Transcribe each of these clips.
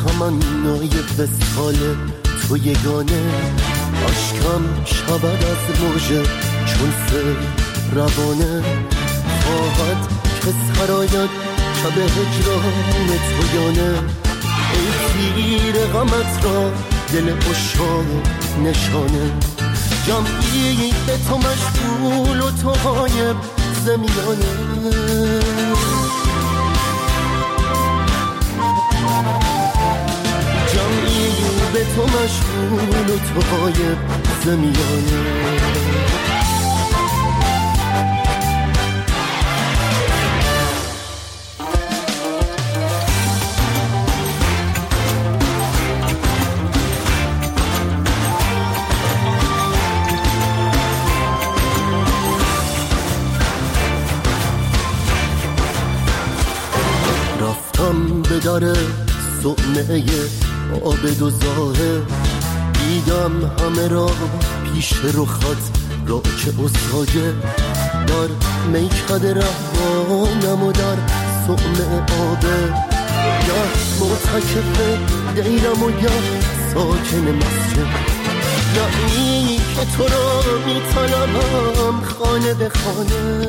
تمنای وصال تو یگانه، عشقم شود از موجه چون سیل روانه. خواهد که سراید شب هجران تو یانه، ای تیر غمت را دل عشاق نشانه. جمعی به تو مشغول و تو غایب زمیانه. جمعی به تو مشغول و تو غایب زمیانه. به در صومعه عابد و زاهد، دیدم همه را پیش رخت راکع و ساجد. در میکده رهبانم و در صومعه عابد، گه معتکف دیرم و گه ساکن مسجد. یعنی که تو را میطلبم خانه به خانه.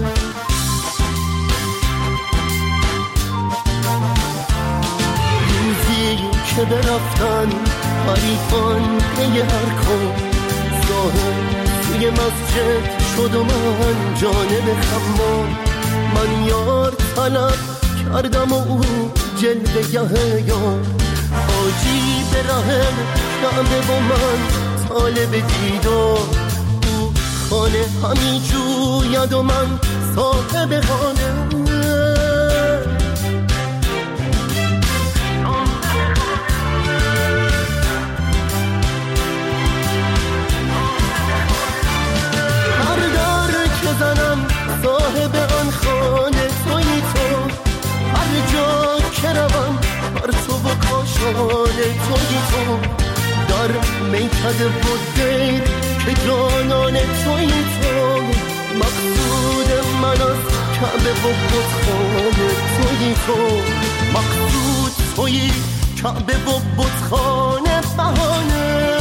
که برفتن حریفان پی هر کن، ظاهر توی مسجد شد و من جانب خمام. من یار طلب کردم و او جلوه گه یار، حاجی به ره کعبه و من طالب دیدار. او خانه همی جوید و من صاحب خانه. صاحب آن خانه تویی تو، هر جا که روم هر تو و کاشانه تویی تو. در میکده و دیر که جانان تویی تو، مقصود من از کعبه و بتخانه تویی تو. مقصود تویی کعبه و بتخانه بهانه.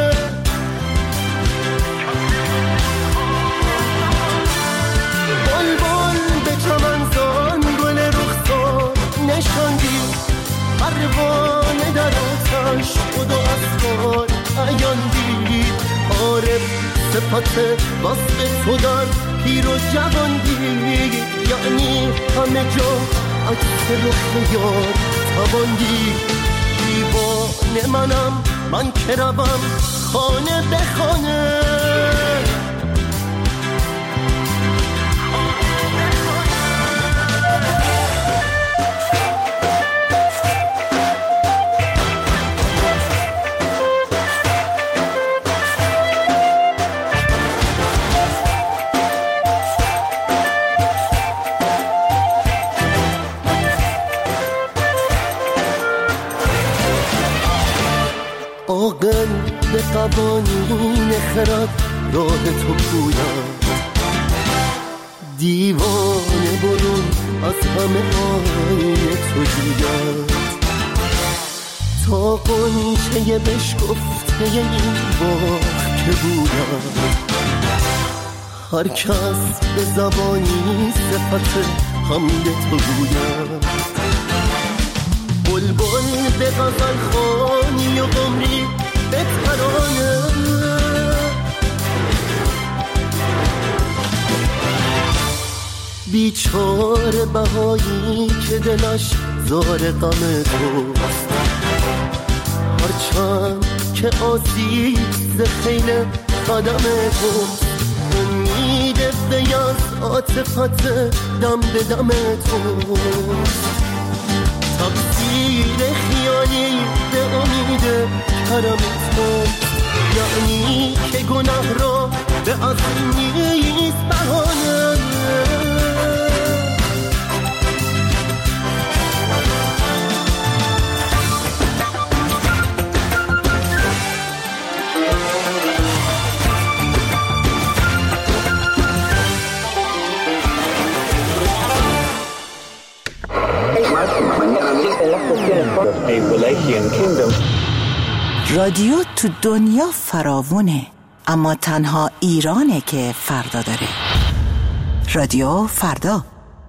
نشاندی پروانه در آتش شد و اسرار عیان دید. عارف صفت وصف تو در پیر و جوان دید، یعنی همه جا عکس رخ یار توان دید. دیوانه منم من که روم خانه به خانه. عاقل به قوانین خرد راه تو پوید، دیوانه برون از همه آینه تو جوید. تا قنچه بشکفته این باغ که بوید، هر کس به زبانی صفت حمد تو گوید. بلبل به غزل خوانی و قمری به ترانه، بیچاره بهایی که دلش زار غم توست. هرچند که آسیب ز خیل قدم توست، امید بیاز عاطفت دم به دم توست. تقصیر خیالی به امید کرم توست، یعنی که گناه را به اصل نیست بهانه. A Asian kingdom. رادیو تو دنیا فراوونه، اما تنها ایرانه که فردا داره. رادیو فردا.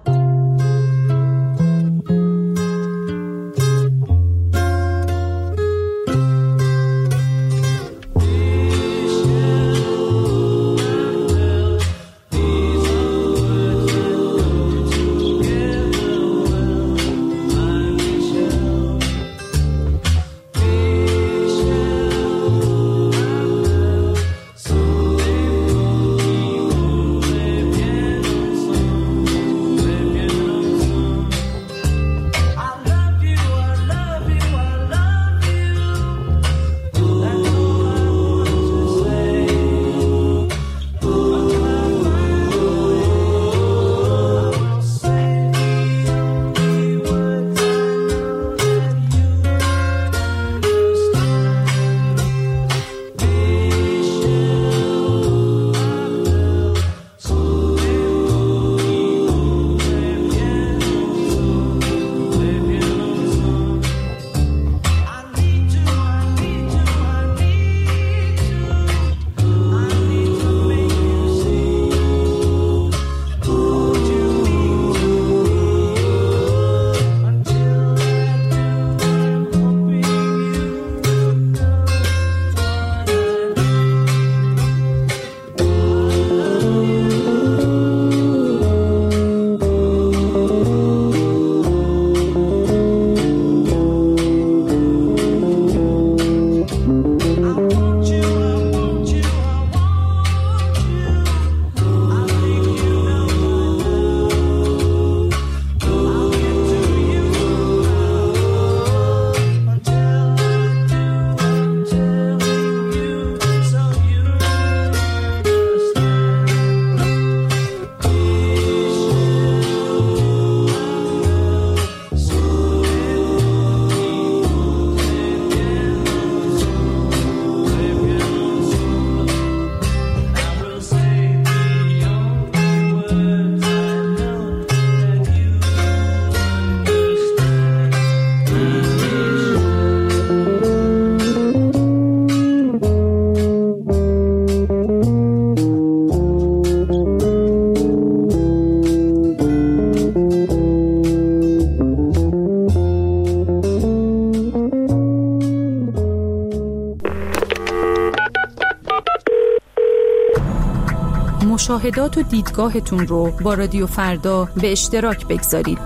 مشاهدات و دیدگاهتون رو با رادیو فردا به اشتراک بگذارید.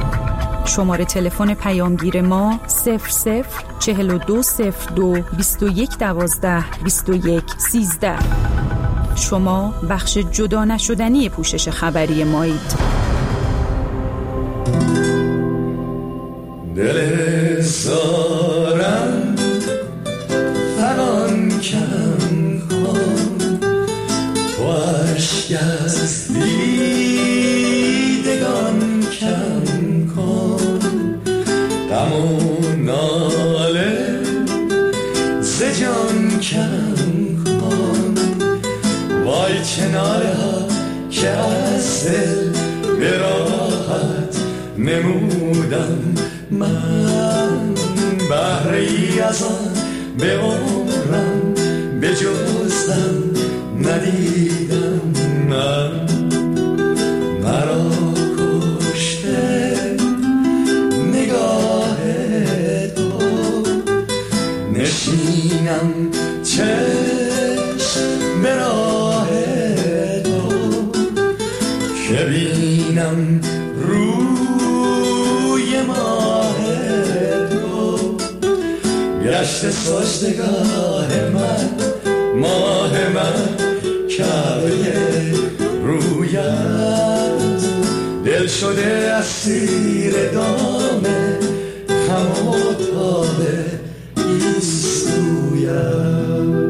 شماره تلفن پیامگیر ما 004202 2112 2113. شما بخش جدا نشدنی پوشش خبری مایید. دل سارم فنان کم کن، تو عشق از دیدگان کم کن، غم و ناله ز جان کم کن، وای کناره ها که از دل به راحت نمودم من، بهره ای از آن به عمرم به جزم ندیدم من، مرا کشته نگاه تو، نشینم چشم به راه تو، که بینم روی ماه تو، گشت سجدگاه من، ماه من، کعبه رویت، دل شده اسیر دام غم و تاب گیسویت.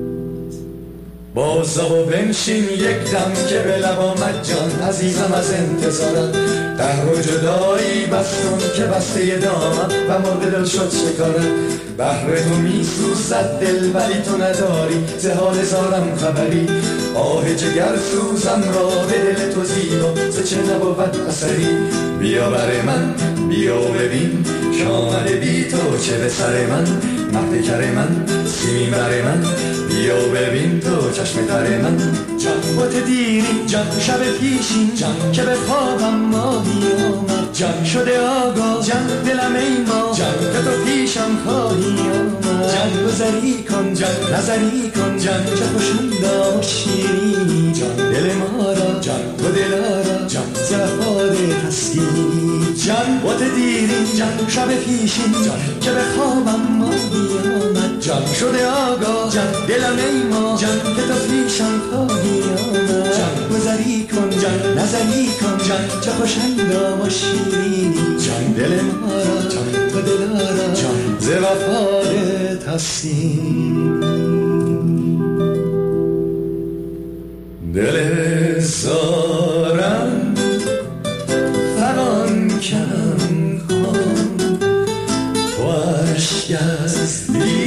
بازا و بنشین یک دم که به لب آمد جان عزیزم از انتظارم، قهر و جدایی بستون که بسته دامم و مرد دل شد شکارم، بهر تو می سوزد دل ولی تو نداری ز حال زارم خبری، آه جگر سوزم را به دل تو زیبا ز چه نبود اثری. بیا بر من بیا ببین شامده بی تو چه به سر من. مهد کر من سیمین بر من بیا ببین تو چشم تر من. جان بات دیرین جان شب پیشین جان که به خوابم ماهی آمد. جان شده آگاه جان دلم ای ما جان که تو پیشم خواهی آمد. جان گذری کن جان نظری کن جان چه خوشندا و شیرینی. جان دل ما را جان تو دلارا جان زفاد تسکینی. جان بات دیرین جان شب پیشین جان که به خوابم ماهی آمد. جان شده آگاه جان دلم ای ما جان که تو پیشم خواهی آمد. جان گذری کن جان نظری کن جان چه خوشندا و شیرینی. جان دل ما را جان تو دلارا جان ز وفاد تسکین. دل زارم فغان کم کن تو عشق از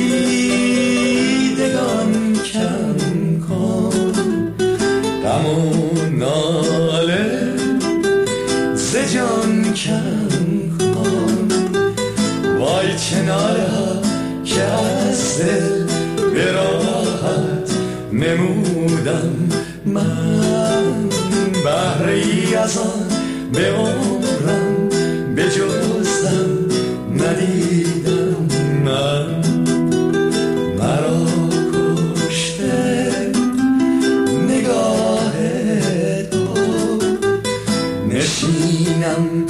دیدگان کم کن. غم و ناله ز جان کم کن. وای چه ناله ها که از دل به راحت نمودم من. بهره ای از آن به عمرم به جزم ندیدم من. مرا کشته نگاه تو نشینم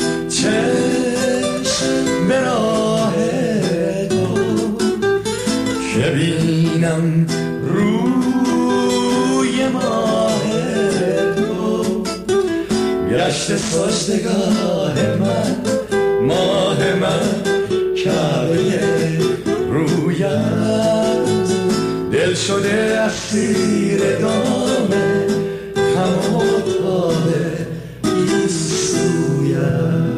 چشم به راه تو که بینم روی ماه تو. گشت سجدگاه من ماه من کعبه رویت. دل شده اسیر دام غم و تاب این سویت.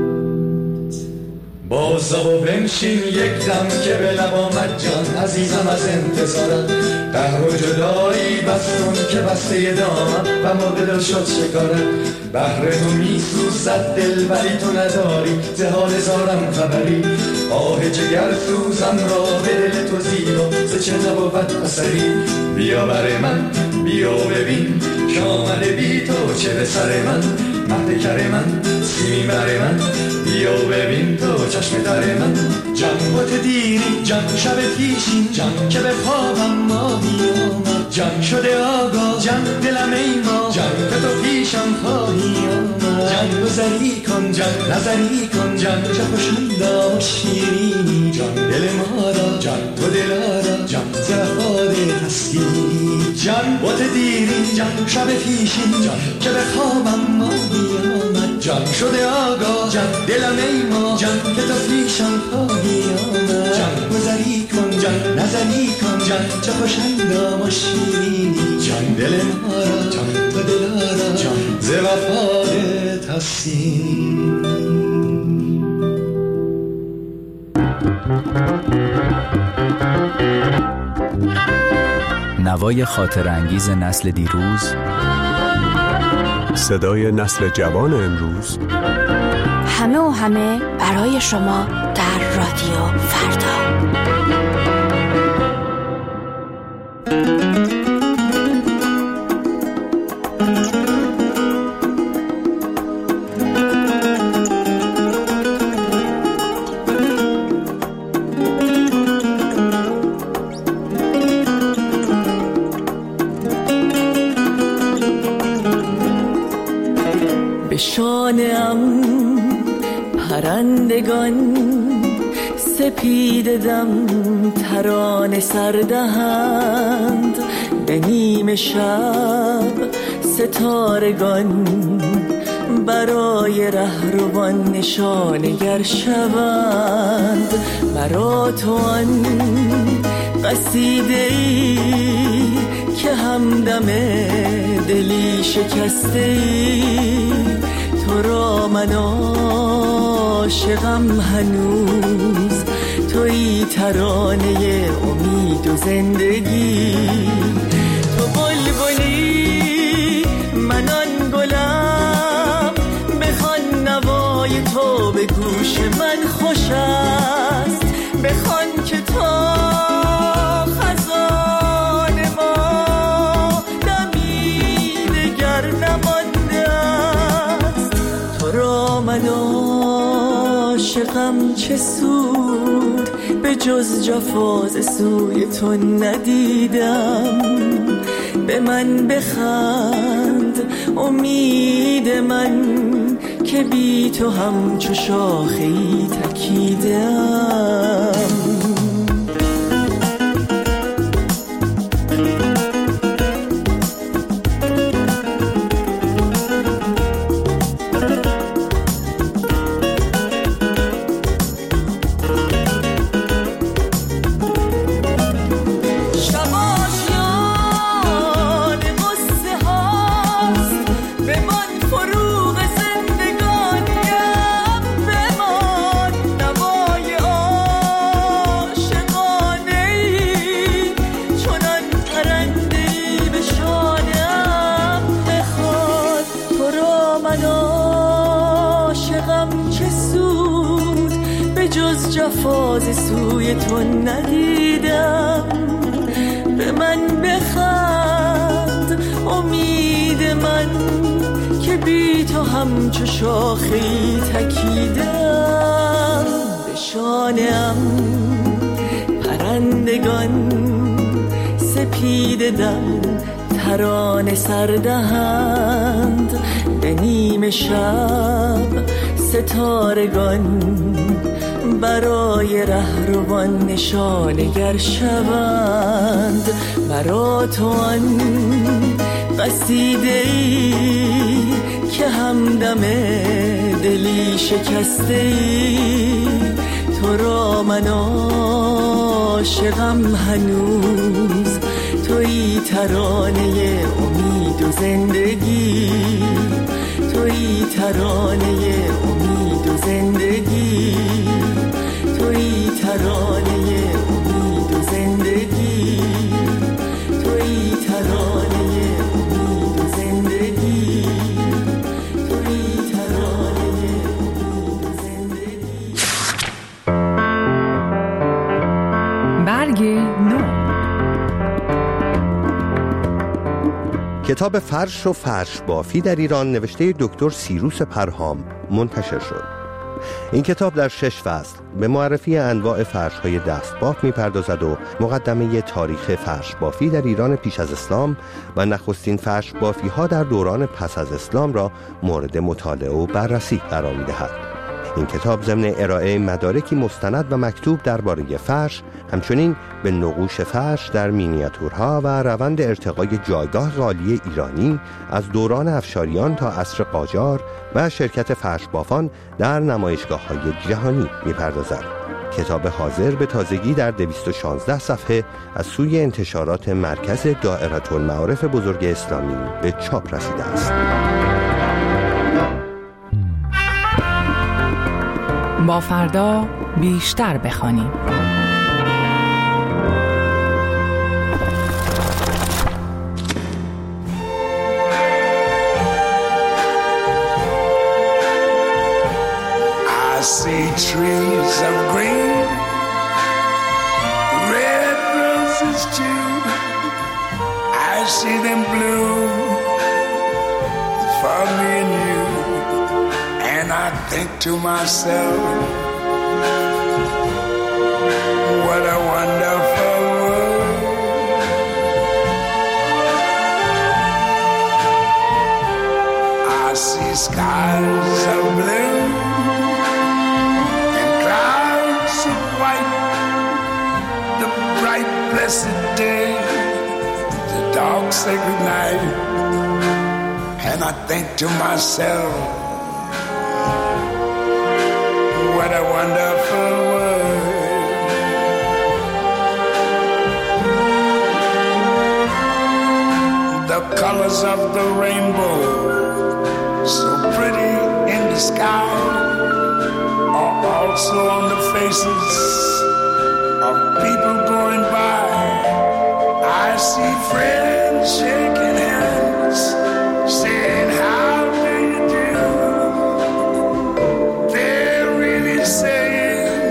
بازا و بنشین یک دم که به لب آمد جان عزیزم از انتظارت. قهر و جدایی بستون که بسته دامم و مرغ دل شد شکارت. بهر تو می سوزد دل ولی تو نداری ز حال زارم خبری. آه جگر سوزم را به دل تو زیبا ز چه نبود اثری. بیا بر من بیا ببین شامده بی تو چه به سر من. مهد کر من سیمین بر من بیا ببین تو چشم تر من. جان بات دیرین جان شب پیشین جان که به خوابم ماهی آمد. جان شده آگاه جان دلم ای ما جان که تو پیشم خواهی آمد. جان گذری کن جان نظری کن جان چه خوشندا و شیرینی. جان دل ما را جان تو دلارا جان زفاد تسکینی. جان بات دیرین جان شب پیشین جان که به خوابم ماهی آمد. جان شده آگاه جان دلم ای ما جان که تو پیشم خواهی آمد. جان گذری کن جان نظری کن جان چه خوشندا و شیرینی. جان دل ما را جان تو دلارا جان ز وفاد تسکین. نوای خاطر انگیز نسل دیروز، صدای نسل جوان امروز، همه و همه برای شما در رادیو فردا. شانه‌ام پرندگان سپیده دم ترانه سردهند. به نیم شب ستارگان برای رهروان نشانگر شوند. مرا تو آن قصیده‌ای که همدم دلی شکسته‌ای. تو را من عاشقم هنوز، تویی ترانه امید و زندگی. تو بلبلی نشست بخوان که تا خزان ما دمی دگر نمانده است. تو را من عاشقم چه سود به جز جفاز سوی تو ندیدم. به من بخند امید من که بی تو همچو شاخه‌ای تکیدم. جفاز سوی تو ندیدم. به من بخند امید من که بی تو همچو شاخه‌ای تکیدم. به شانه‌ام پرندگان سپید دم ترانه سردهند. به نیمه شب ستارگان برای رهروان نشانگر شوند. مرا تو آن قصیده‌ای که همدم دلی شکسته‌ای. تو را من عاشقم هنوز تویی ترانه امید و زندگی. تویی ترانه امید و زندگی. تویی ترانه امید و زندگی. تویی ترانه امید و زندگی. تویی ترانه امید و زندگی. برگ نو. کتاب فرش و فرش بافی در ایران نوشته دکتر سیروس پرهام منتشر شد. این کتاب در 6 فصل به معرفی انواع فرش‌های دستباف می‌پردازد و مقدمه تاریخ فرش بافی در ایران پیش از اسلام و نخستین فرش بافی‌ها در دوران پس از اسلام را مورد مطالعه و بررسی قرار می‌دهد. این کتاب ضمن ارائه مدارکی مستند و مکتوب درباره فرش، همچنین به نقوش فرش در مینیاتورها و روند ارتقای جایگاه قالی ایرانی از دوران افشاریان تا عصر قاجار و شرکت فرش بافان در نمایشگاه‌های جهانی می‌پردازد. کتاب حاضر به تازگی در 216 صفحه از سوی انتشارات مرکز دائره المعارف بزرگ اسلامی به چاپ رسیده است. با فردا بیشتر بخوانیم. I see trees of green, red roses too. I see them bloom for me and you. And I think to myself, what a wonderful world. I see skies of blue and clouds of white, the bright blessed day, the dark sacred night. And I think to myself, what a wonderful world. The colors of the rainbow, so pretty in the sky, are also on the faces of people going by. I see friends shaking hands, saying how do you do. They're really saying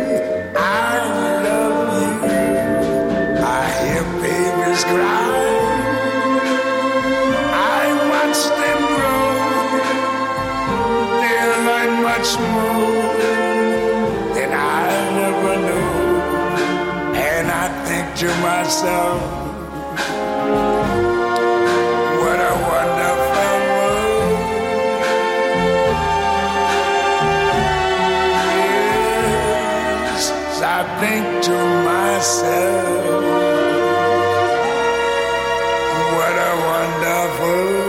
to myself, what a wonderful world. Yes, I think to myself, what a wonderful world.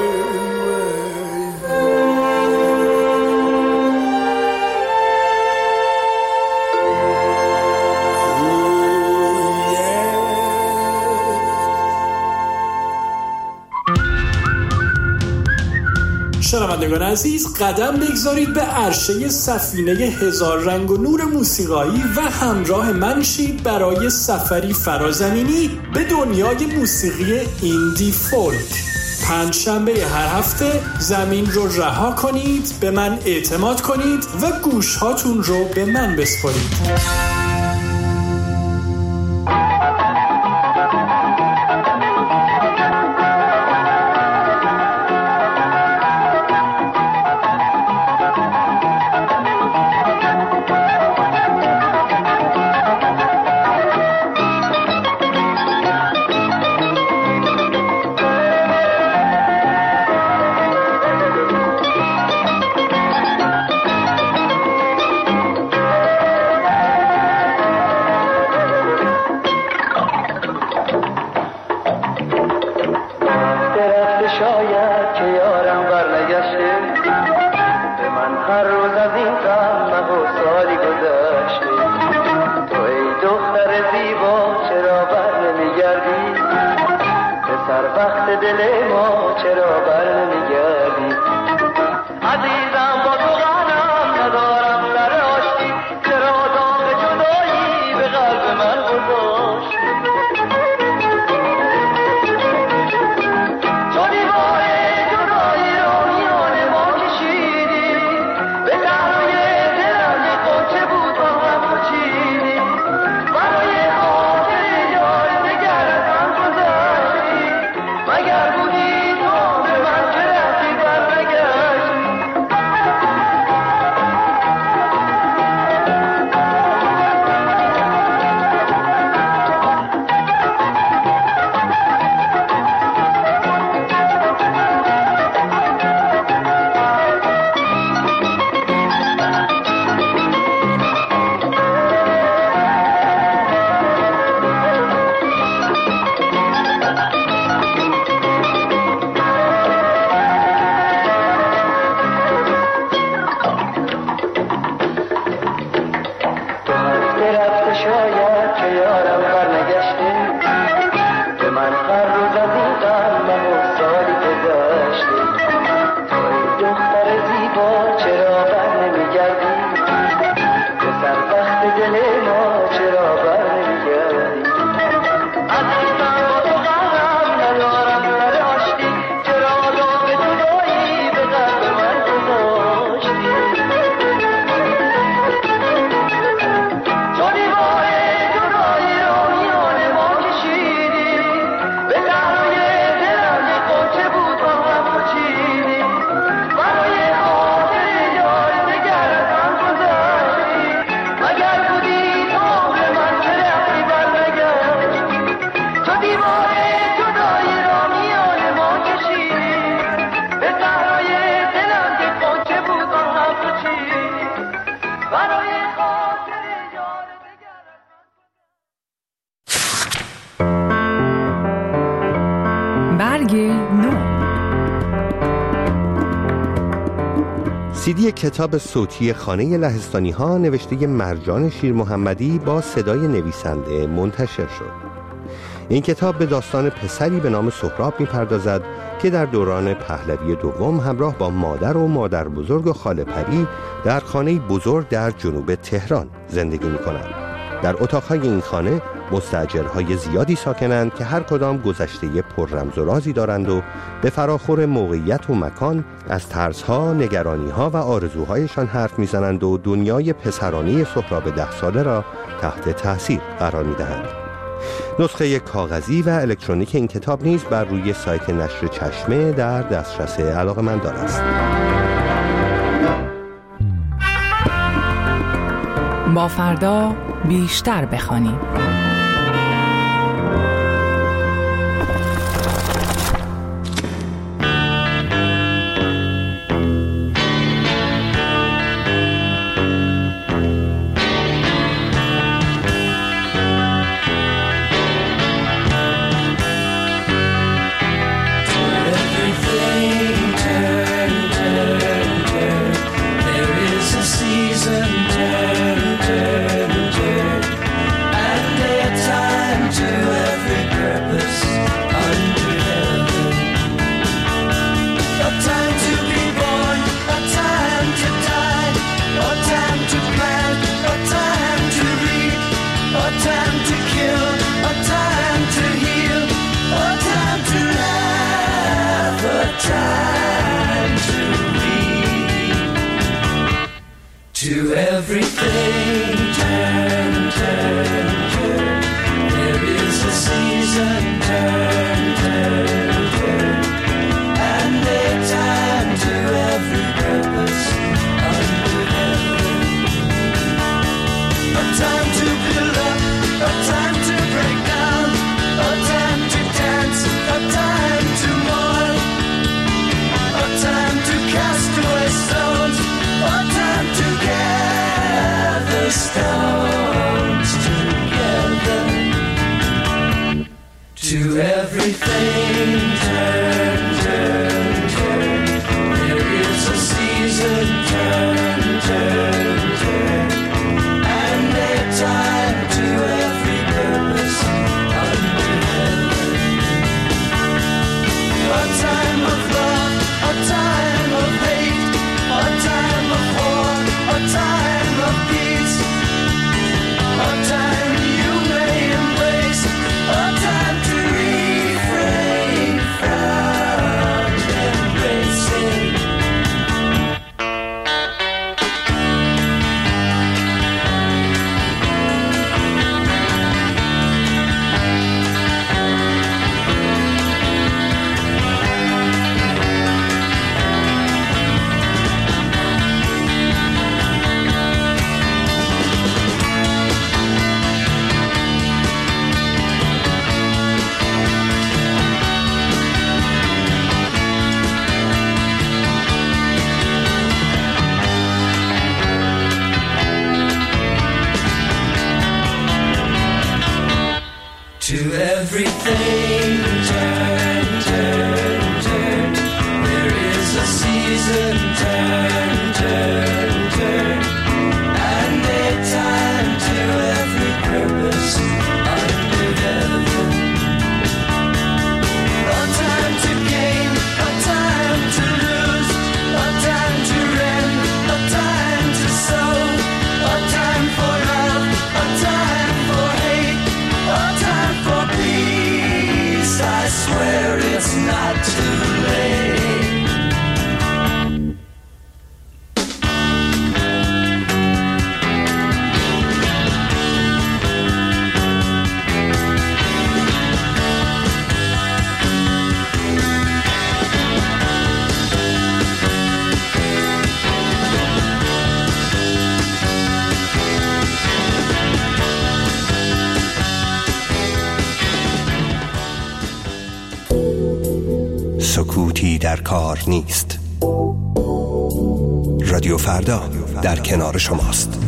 شنوندگان عزیز، قدم بگذارید به عرشه سفینه هزار رنگ و نور موسیقایی و همراه من شید برای سفری فرازمینی به دنیای موسیقی ایندی فولک. پنجشنبه هر هفته زمین رو رها کنید، به من اعتماد کنید و گوشهاتون رو به من بسپارید. CD کتاب صوتی خانه لهستانی ها نوشته مرجان شیر محمدی با صدای نویسنده منتشر شد. این کتاب به داستان پسری به نام سهراب می‌پردازد که در دوران پهلوی دوم همراه با مادر و مادر بزرگ و خاله پری در خانه بزرگ در جنوب تهران زندگی می‌کنند. در اتاق‌های این خانه مستاجرهای زیادی ساکنند که هر کدام گذشته پر رمز و رازی دارند و به فراخور موقعیت و مکان از ترس‌ها، نگرانی‌ها و آرزوهایشان حرف می‌زنند و دنیای پسرانه سهراب 10 ساله را تحت تأثیر قرار می‌دهند. نسخه کاغذی و الکترونیک این کتاب نیز بر روی سایت نشر چشمه در دسترس علاقه‌مندان است. با فردا بیشتر بخوانیم. To everything turn, turn, turn. There is a season, turn, turn, turn. And a time to every purpose under heaven. A time to gain, a time to lose, a time to rend, a time to sow, a time for love, a time for hate, a time for peace. I swear it's not too late. سکوتی در کار نیست. رادیو فردا در کنار شماست.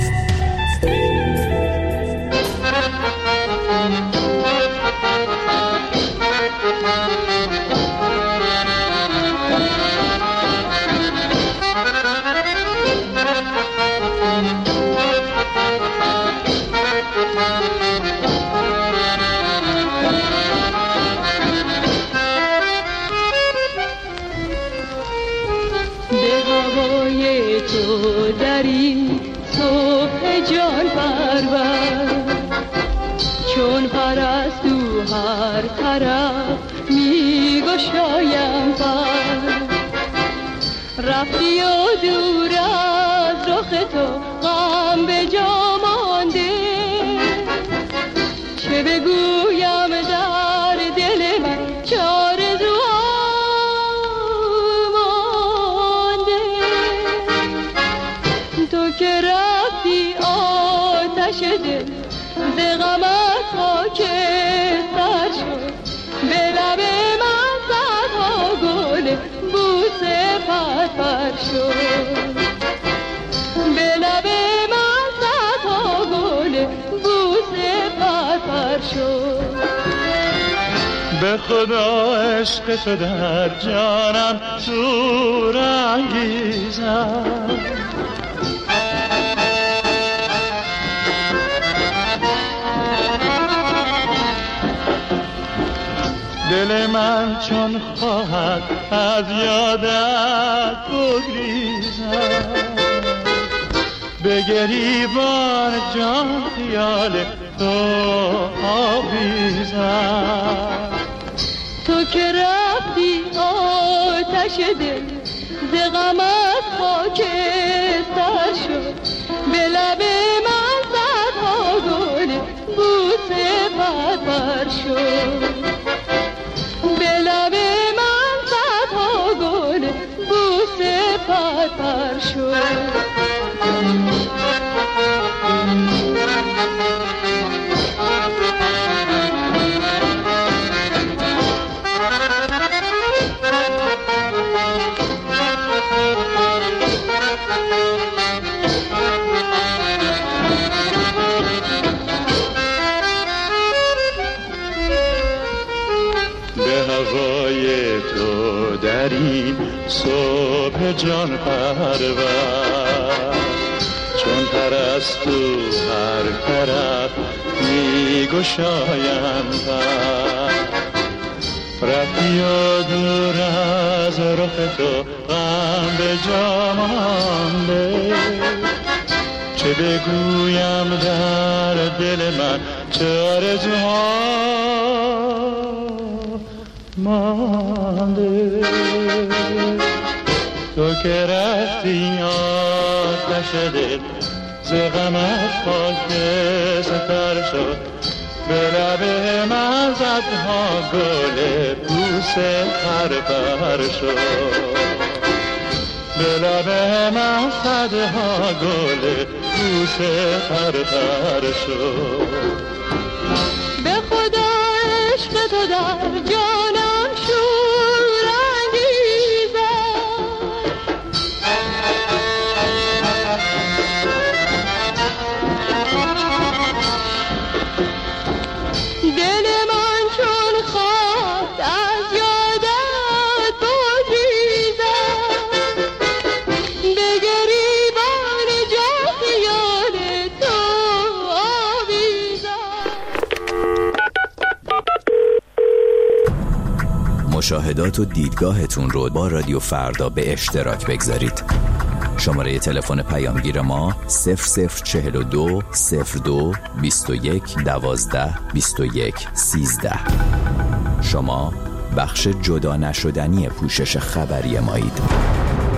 چون پرستو هر طرف می گشایم پر رفتی و دور از رخ تو غم به جا مانده چه بگویم در دل من چه آرزوها مانده تو که رفتی آتش دل ز غمت خاکستر شد به لب من صدها گل بوسه پرپر شد به لب من صدها گل بوسه پرپر شد به خدا عشق تو در جانم شور انگیزم دل من چون خواهد از یادت بگریزم به گریبان جان خیال تو آویزم تو که رفتی آتش دل ز غمت خاکستر شد به لب من صدها گل بوسه پرپر شد به لب من صدها گل بوسه پرپر شد در این صبح جان پرور چون پرستو هر طرف می گشایم پر رفتی و دور از رخ تو غم به جا مانده چه بگویم در دل من چه آرزوها مانده تو که رفتی آتش دل ز غمت خاکستر شد به لب من صدها گل بوسه پرپر شد به لب من صدها گل بوسه پرپر شد به خدا عشق تو در جانم شور انگیزد دل مشاهدات و دیدگاهتون رو با رادیو فردا به اشتراک بگذارید. شماره تلفن پیامگیر ما 0042 02 21 12 21 13. شما بخش جدا نشدنی پوشش خبری مایید.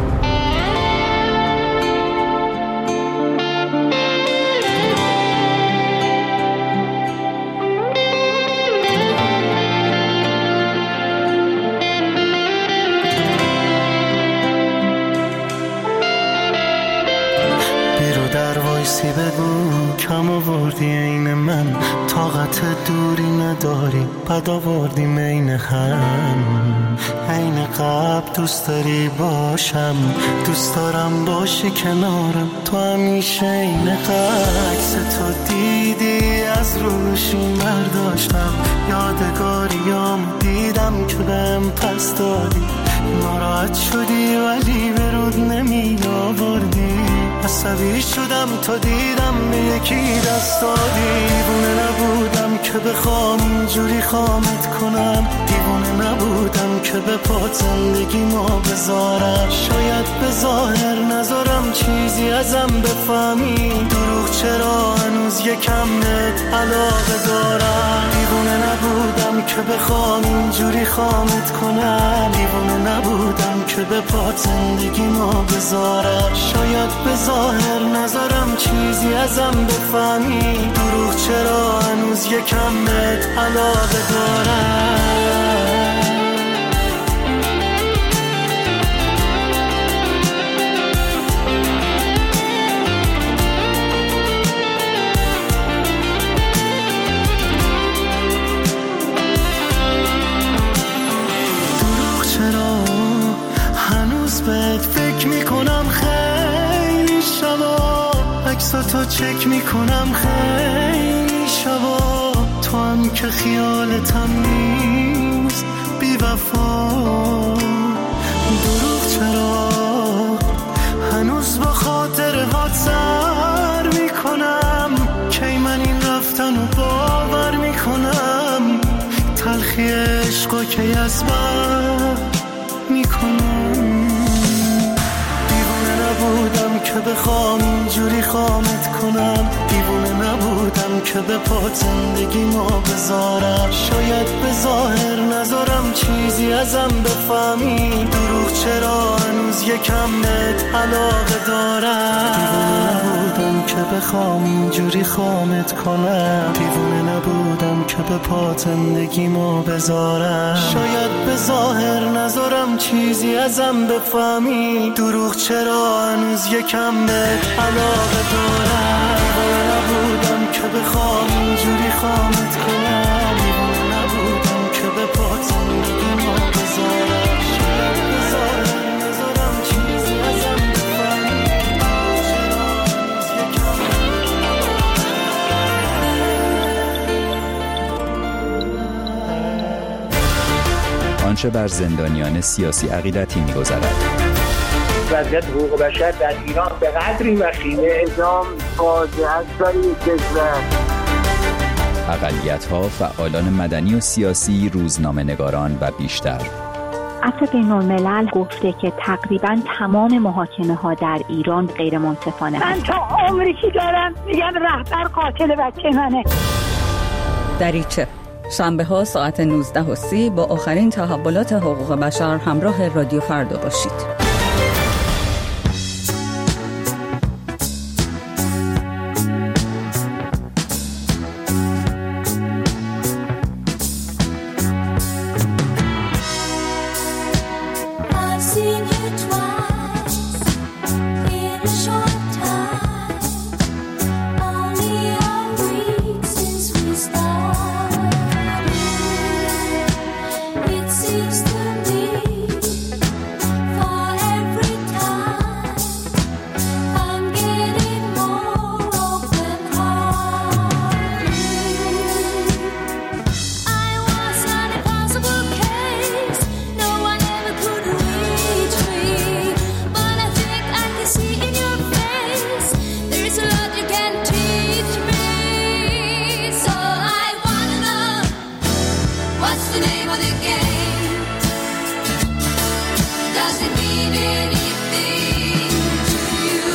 وایسی بگو کم آوردی این من، طاقت دوری نداری بد آوردیم این هم. این قبل دوست داری باشم، دوست دارم باشی کنارم، تو همیشه این عکس تو دیدی از روشون برداشتم، یادگاریام دیدم که بهم پس دادی، ناراحت شدی ولی برود نمی آوردی، عصبی شدم تا دیدم به یکی دست دادی. دیوونه نبودم که بخوام اینجوری خامت کنم، دیوونه نبودم که به پات زندگی ما بذارم، شاید به ظاهر نذارم چیزی ازم بفهمی، دروغ چرا هنوز یکم بهت علاقه دارم. دیوونه نبودم که بخوام اینجوری خامت کنم، دیوونه نبودم که به پات زندگی ما بذارم، شاید به ظاهر نذارم چیزی ازم بفهمی، دروغ چرا هنوز یکم بهت علاقه دارم. دروغ چرا هنوز بهت فکر میکنم، خیلی شبا عکساتو چک میکنم، خیلی شبا تو هم که خیالتم نیست بی وفا. دروغ چرا هنوز با خاطر هات سر میکنم، کی من این رفتن رو باور میکنم، تلخی عشقا کی از بر میکنم. نبودم که بخوام اینجوری خامت کنم، دیوونه نبودم که به پات زندگی ما بذارم، شاید به ظاهر نذارم چیزی ازم بفهمی، دروغ چرا هنوز یکم بهت علاقه دارم. دیوونه نبودم که بخوام اینجوری خامت کنم، دیوونه نبودم که به پات زندگی ما بذارم، شاید به ظاهر نذارم چیزی ازم بفهمی، دروغ چرا هنوز یکم بهت علاقه دارم. دیوونه نبودم که بخوام اینجوری خامت کنم، دیوونه نبودم که به پات زندگی ما بذارم، شاید به ظاهر نذارم چیزی ازم بفهمی، چرا هنوز یکم آنچه بر زندانیان سیاسی عقیدتی می‌گذرد. وضعیت حقوق بشر در ایران به قدری وخیمه، اعدام فاجعه است برای کشور. اقلیت‌ها، فعالان مدنی و سیاسی، روزنامه‌نگاران و بیشتر. عفو بین‌الملل گفته که تقریباً تمام محاکمه‌ها در ایران غیر منصفانه. من تا عمری که دارم میگم رهبر قاتل بچه منه. دریچه شنبه ها ساعت 19:30 با آخرین تحولات حقوق بشر همراه رادیو فردا باشید. Seems to me anything to you.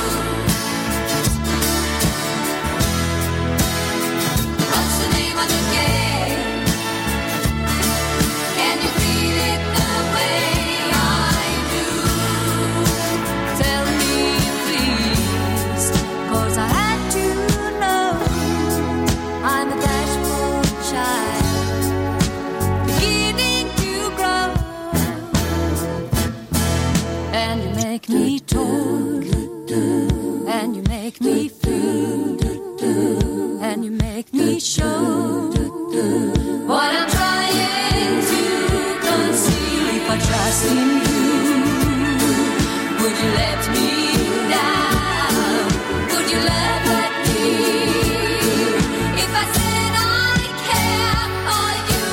What's the name of the game? Can you feel it the way I do? Tell me please, 'cause I had to know. I'm a bashful child, beginning to grow. And you make me talk, and you make me feel, and you make me show what I'm trying to conceal. If I trust in you, would you let me down? Would you laugh at me if I said I care for you?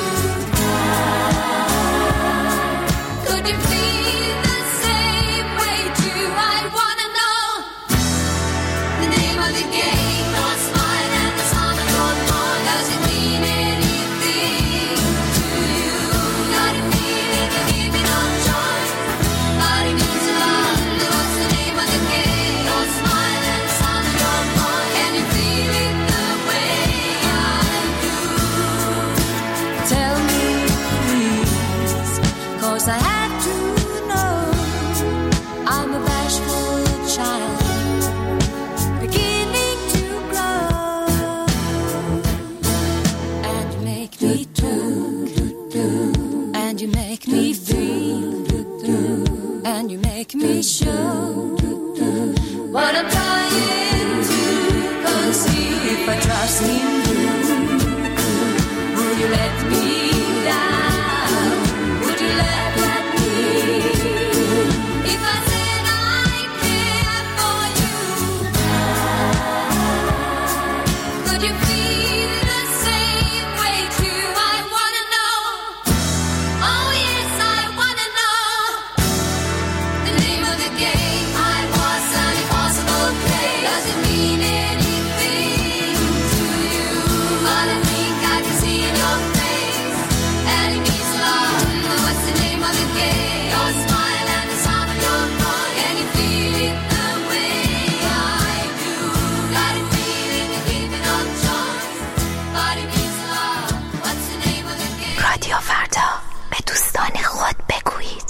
Could you feel the same way too? I wanna know the name of the game. Your smile and the sound of your voice. Does it mean anything to you? Got a feeling you give me no choice. But it means a lot. What's the name of the game? Your smile and the sound of your voice. Can you feel it the way I do? Tell me please, 'cause I have to know. I'm a bashful child, beginning to grow. And you make me talk, and you make me feel, and you make me show what I'm trying to conceal. If I trust in you, would you let me down? Would you laugh at me if I said I care for you? Could you feel the same way too? I wanna know. Oh yes, I wanna know the name of the game. I was an impossible play. Does it mean anything to you? But I think I can see in your face, and it means a lot. What's the name of the game? Your smile and the sound of your voice. Can you feel it the way I do? Got a feeling you give me no choice, but it means a lot. What's the name of the game? رادیو فردا، به دوستان خود بگویید.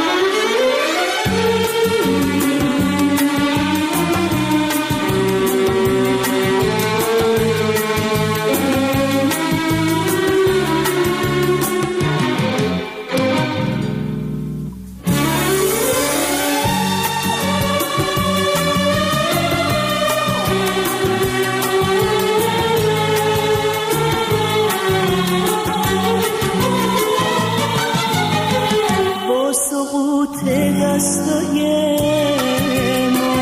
با سقوط دستای ما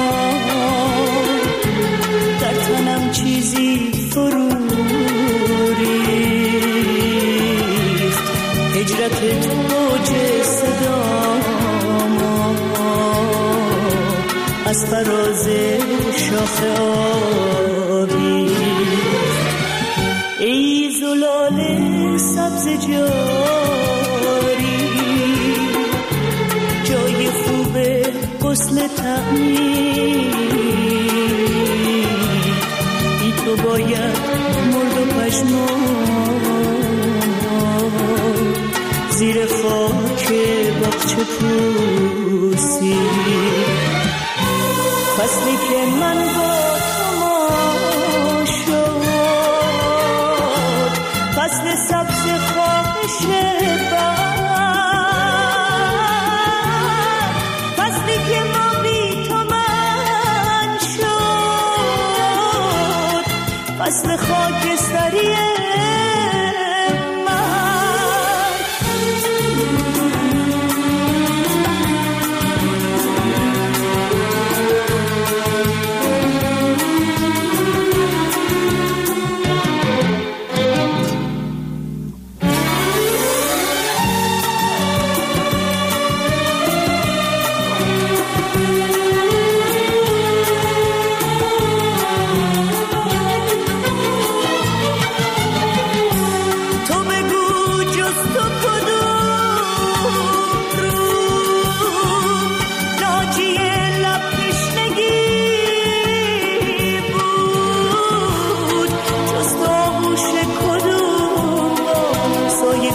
در تنم چیزی فرو ریخت. هجرت موج صدا ما از فراز شاخه آویخت. ای زلال سبز جاری، جای خوب غسل تعمیر، بی تو باید مرد و پشمان زیر خاک باغچه پوسی. فصلی که من با تو شد، فصل سبز خواهش بر، فصلی که ما بی تو من شد، فصل خاکستری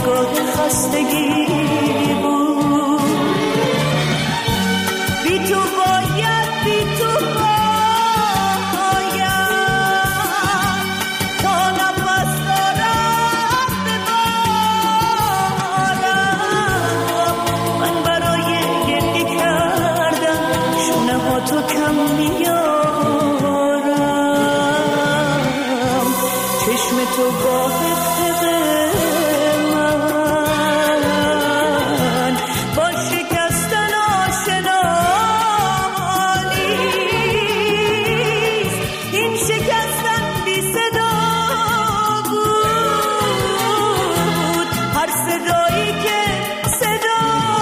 پایگاه خستگی بود. بی تو باید تا نفس دارم ببارم. من برای گریه کردم شونه ها تو کم میارم. چشم تو با حقق من با شکستن آشنا نیست. این شکستن بی صدا بود، هر صدایی که صدا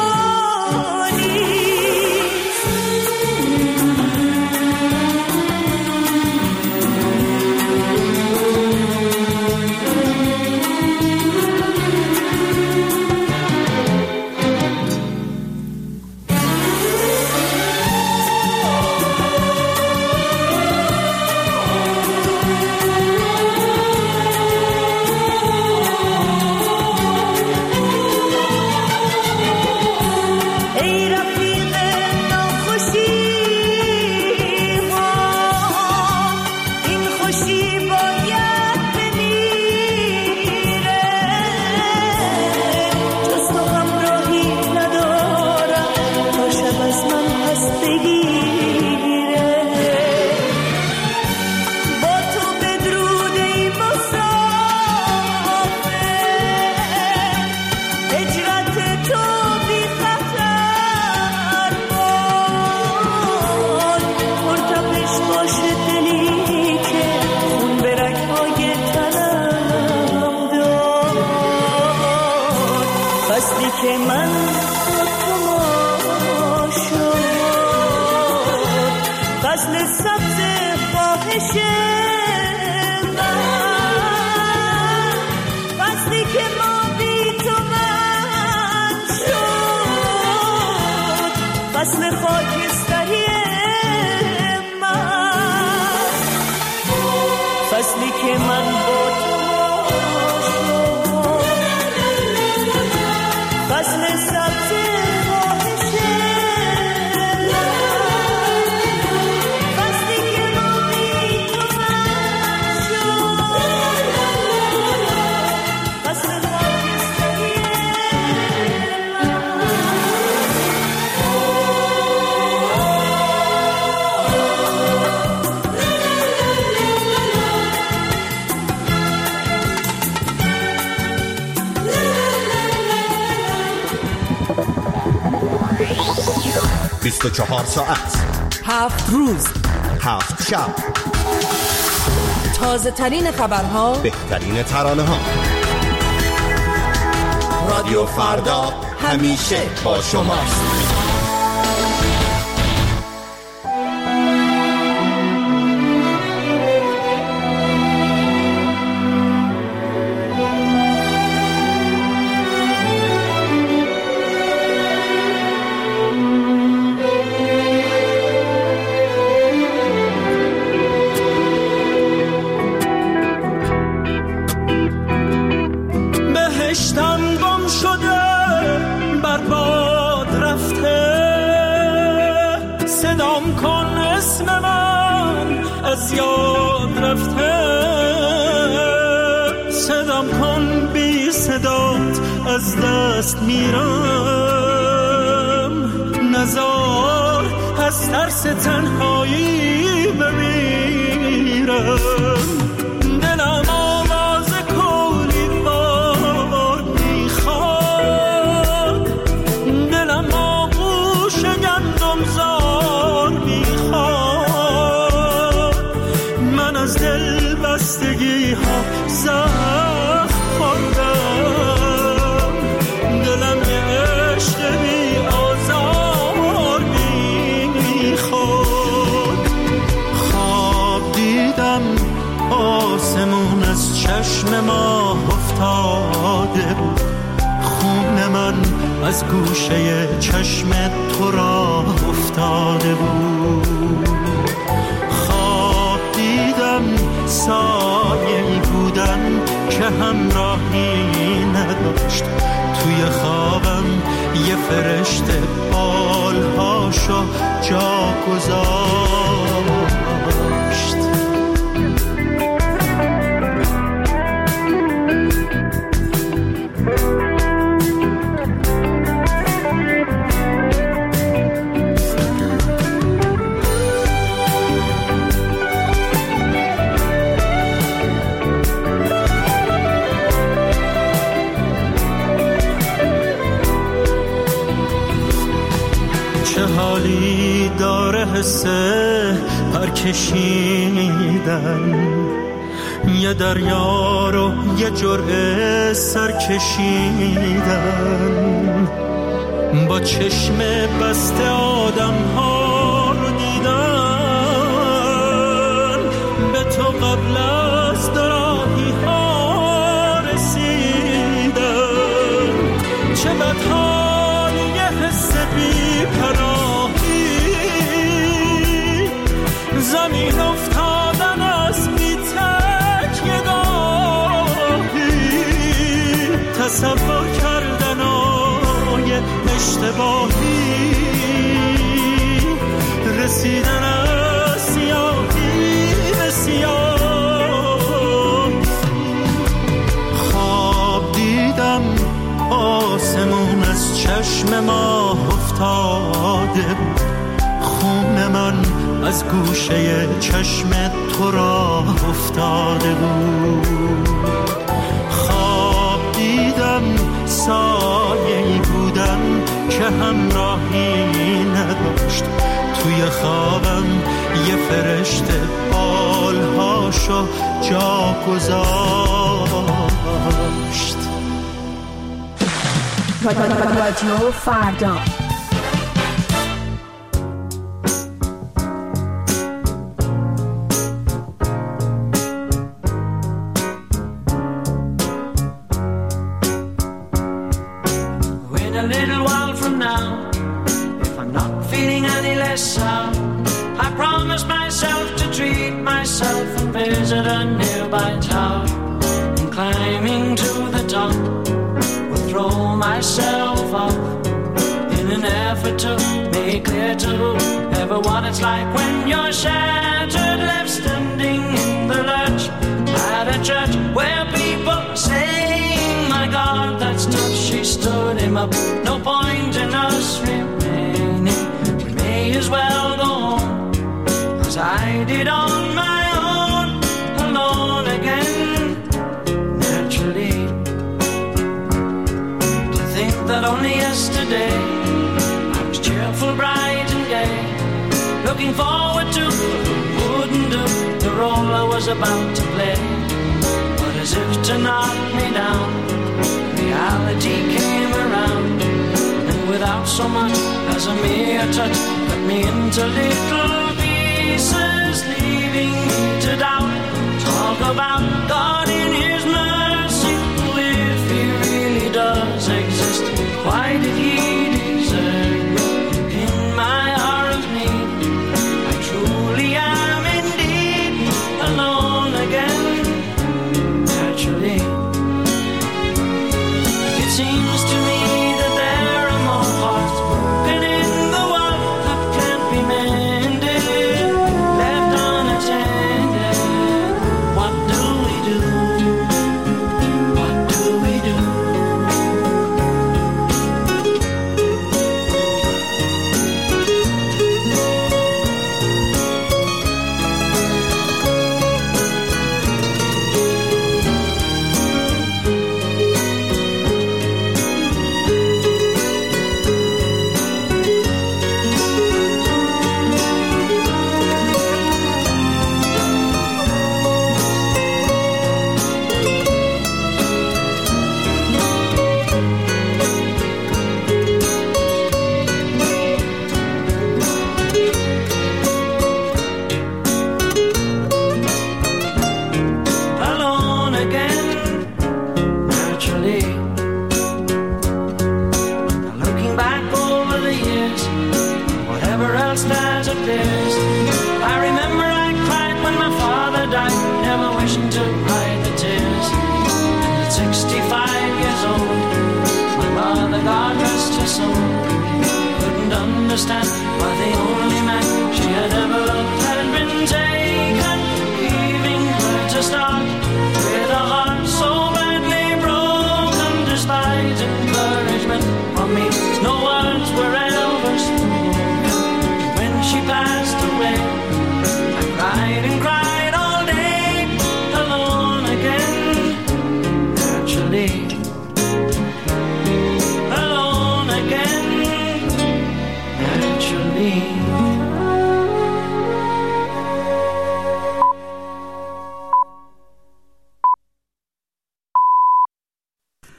که من تو شد. فصل سبز خواهش من، فصلی که ما بی تو من شد. فصل خاکستری من، فصلی که من با تو فصل سبز خواهش فصلی که ما بی تو من شد. فصل خاکستری من 24 ساعت 7 روز 7 شب، تازه ترین خبرها، بهترین ترانه ها. رادیو فردا همیشه با شماست. از یاد رفته، صدام کن بی صدات از دست میرم، نزار از ترس تنهایی بمیرم. دلم آواز کولی بار میخواد، دلم آغوش گندم زار میخواد. من از دل بستگی ها زخم خوردم، دلم یه عشق بی آزار میخواد. خواب دیدم آسمون از چشم ما افتاده بود، خون من از گوشه چشم تو را افتاده بود. خواب دیدم سایه‌ای بودن که که همراهی نداشت. توی خوابم یه فرشته بالهاشو جا گذاشت. حالی داره حسه پرکشیدن، یه دریا رو یه جرعه سر کشیدن، با چشم بسته آدم ها رو دیدن، به تو قبل از دراهی ها رسیدن. چه بدحالی یه حس بی پناهی، زمین افتادن از بی تکیه گاهی، تصور کردن آی اشتباهی، رسیدن از سیاهی به سیاه. خواب دیدم آسمون از چشم ماه افتاده بود، خون من از گوشه چشم تو راه افتاده بود. خواب دیدم سایه‌ای بودم که همراهی نداشت. توی خوابم یه فرشته بالهاشو جا گذاشت. رادیو فردا. What it's like when you're shattered, left standing in the lurch at a church where people say, my God, that's tough. She stood him up. No point in us remaining. We may as well go on as I did on my own, alone again. Naturally, to think that only yesterday I was cheerful, bright and gay, looking forward to wouldn't do the role I was about to play. But as if to knock me down, reality came around, and without so much as a mere touch, cut me into little pieces, leaving me to doubt. Talk about God in His mercy, if He really does exist, why did He desert me in my hour of need? Truly I'm indeed alone again. Naturally, it seems to me that there are more hearts broken in the world that can't be mended, left unattended. What do we do? What do we do? 65 years old. My mother, God rest her soul, couldn't understand why the only man she had ever loved had been taken